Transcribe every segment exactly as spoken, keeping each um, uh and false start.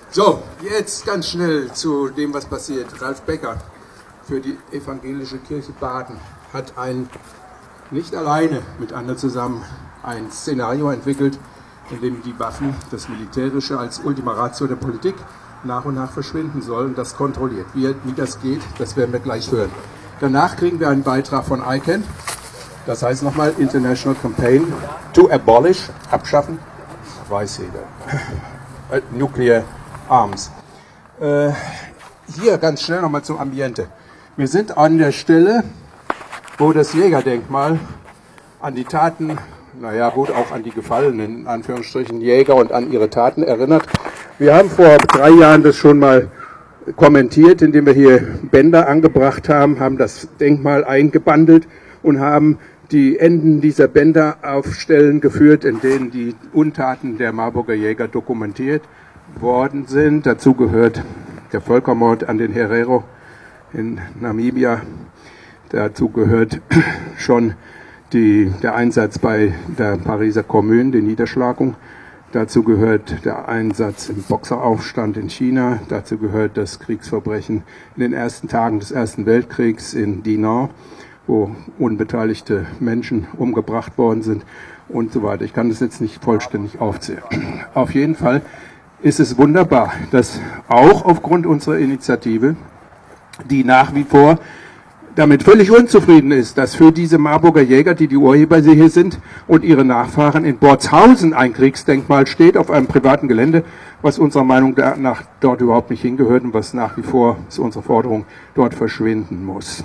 So, jetzt ganz schnell zu dem, was passiert. Ralf Becker für die Evangelische Kirche Baden hat ein, nicht alleine mit anderen zusammen, ein Szenario entwickelt, in dem die Waffen, das Militärische als Ultima Ratio der Politik nach und nach verschwinden sollen, das kontrolliert. Wie, wie das geht, das werden wir gleich hören. Danach kriegen wir einen Beitrag von I C A N, das heißt nochmal International Campaign to Abolish, abschaffen, weiß jeder, Nuclear Arms. Äh, hier ganz schnell nochmal zum Ambiente. Wir sind an der Stelle, wo das Jägerdenkmal an die Taten, naja gut, auch an die gefallenen, in Anführungsstrichen, Jäger und an ihre Taten erinnert. Wir haben vor drei Jahren das schon mal kommentiert, indem wir hier Bänder angebracht haben, haben das Denkmal eingebandelt und haben die Enden dieser Bänder auf Stellen geführt, in denen die Untaten der Marburger Jäger dokumentiert worden sind. Dazu gehört der Völkermord an den Herero in Namibia. Dazu gehört schon die, der Einsatz bei der Pariser Kommune, die Niederschlagung. Dazu gehört der Einsatz im Boxeraufstand in China. Dazu gehört das Kriegsverbrechen in den ersten Tagen des Ersten Weltkriegs in Dinant, wo unbeteiligte Menschen umgebracht worden sind und so weiter. Ich kann das jetzt nicht vollständig aufzählen. Auf jeden Fall ist es wunderbar, dass auch aufgrund unserer Initiative, die nach wie vor damit völlig unzufrieden ist, dass für diese Marburger Jäger, die die Urheber hier sind und ihre Nachfahren in Bordshausen ein Kriegsdenkmal steht auf einem privaten Gelände, was unserer Meinung nach dort überhaupt nicht hingehört und was nach wie vor, ist unsere Forderung, dort verschwinden muss.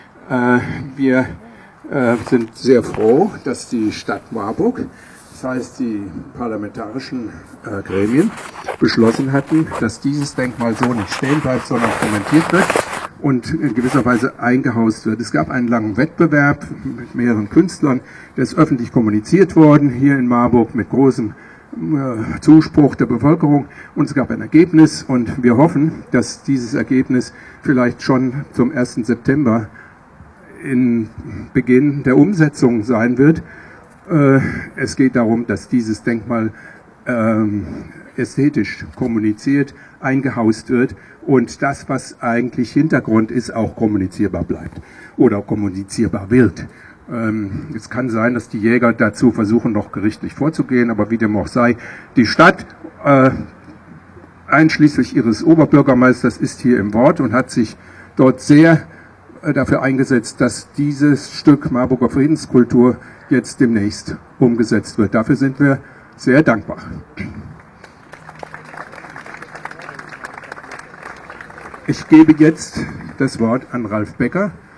Äh, wir äh, sind sehr froh, dass die Stadt Marburg, das heißt die parlamentarischen äh, Gremien, beschlossen hatten, dass dieses Denkmal so nicht stehen bleibt, sondern kommentiert wird und in gewisser Weise eingehaust wird. Es gab einen langen Wettbewerb mit mehreren Künstlern, der ist öffentlich kommuniziert worden, hier in Marburg mit großem äh, Zuspruch der Bevölkerung, und es gab ein Ergebnis und wir hoffen, dass dieses Ergebnis vielleicht schon zum ersten September in Beginn der Umsetzung sein wird. Äh, es geht darum, dass dieses Denkmal ähm, ästhetisch kommuniziert, eingehaust wird und das, was eigentlich Hintergrund ist, auch kommunizierbar bleibt oder kommunizierbar wird. Ähm, es kann sein, dass die Jäger dazu versuchen, noch gerichtlich vorzugehen, aber wie dem auch sei, die Stadt, äh, einschließlich ihres Oberbürgermeisters, ist hier im Wort und hat sich dort sehr äh, dafür eingesetzt, dass dieses Stück Marburger Friedenskultur jetzt demnächst umgesetzt wird. Dafür sind wir sehr dankbar. Ich gebe jetzt das Wort an Ralf Becker.